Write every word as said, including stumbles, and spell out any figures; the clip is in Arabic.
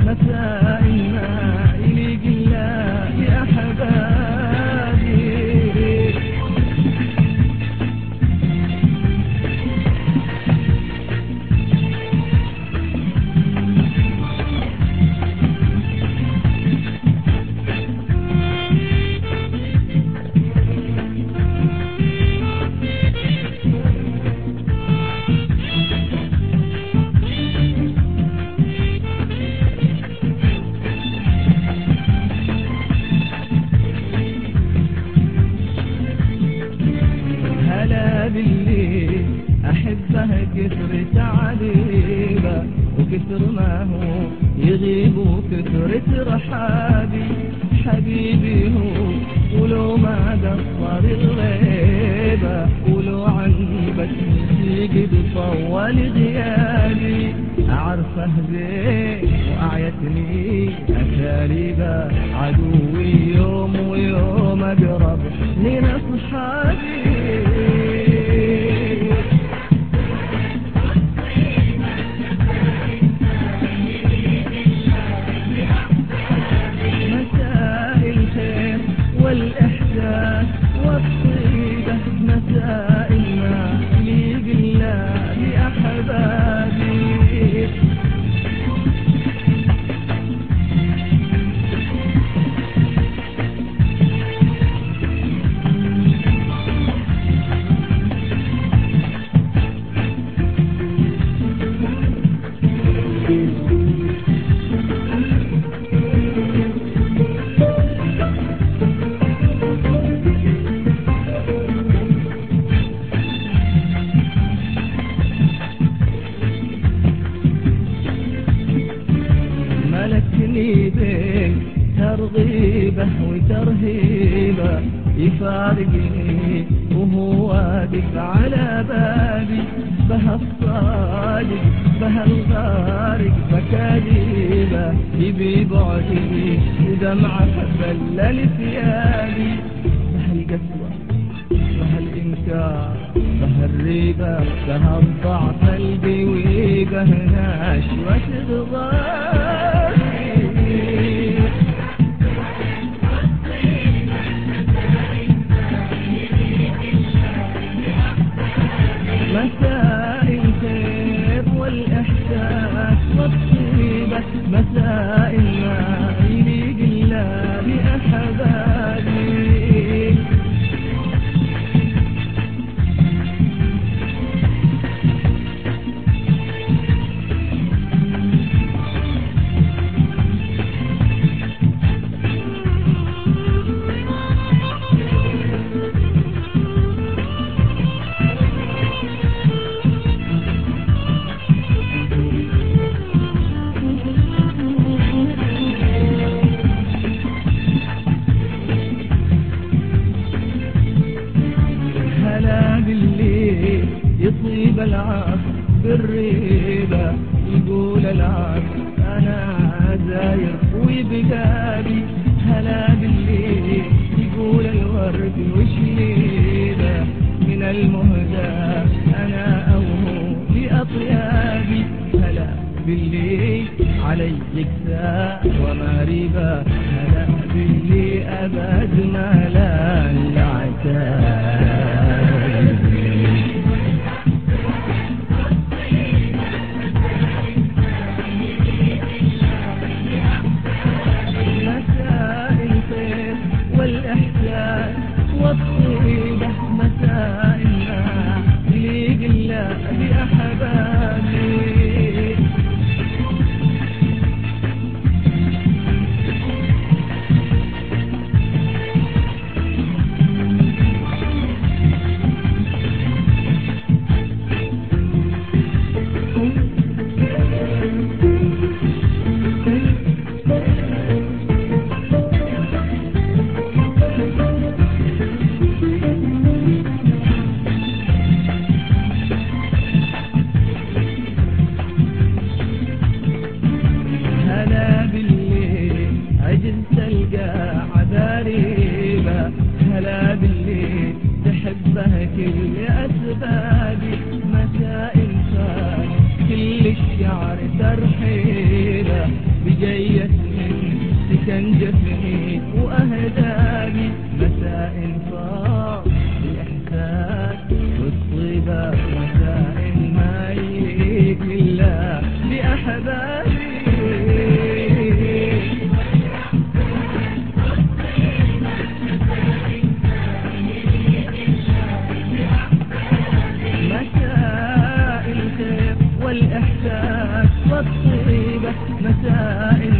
مساء ما يليق الله يا حبابي. بالليل أحبه كثر تعذيبه وكثر ما هو يغيب وكثر ترحابي. حبيبي هو ولو ما قصر الغيبة ولو عن بس يقد طول غيابي. أعرفه زين وأعيتني أساليبه عدوي يوم ويوم أقرب من أصحابي. والإحساس والطيبة مساء ما يليق الله يا حبابي. ملكني بين ترغيبه وترهيبه يفارقني وهو واقف على بابي. بها الصادق بها الغارق مكاذيبه يبي بعدي ودمعه فبلل ثيابي. بها القسوه بها الإنكار بها الريبة بها الضعف القوي بها نشوة الغاري. مساء الخير والإحساس والطيبة مساء ما يليق الله يا حبابي. بالليل يطيب العصر بالريبة يقول العصر أنا زاير ويبقابي. هلا بالليل يقول الورد وشليبة من المهدى أنا أوهو لأطيابي. هلا بالليل علي كساء ومريبة هلا بالليل أبد ما لا العتاب. والإحساس والطيبة مساء ما يليق الله يا حبابي. كان جفني وأهداني مساء صار الإحساس والطيبة مساء ما يليق إلا بأحبابي مساء الخير والإحساس والطيبة مساء